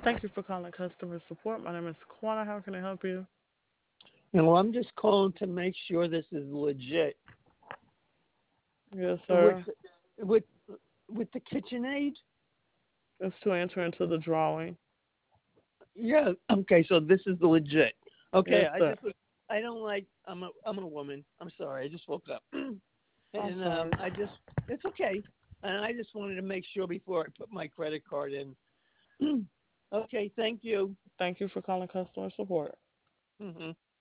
Thank you for calling customer support. My name is Kwana. How can I help you? I'm just calling to make sure this is legit. Yes, With sir. with with the KitchenAid? It's to enter into the drawing. Yeah. Okay, so this is the legit. Okay, Yes, sir. I don't like I'm a woman. I'm sorry. I just woke up. I'm And sorry. it's okay. And I just wanted to make sure before I put my credit card in. Okay, thank you. Thank you for calling customer support. Hmm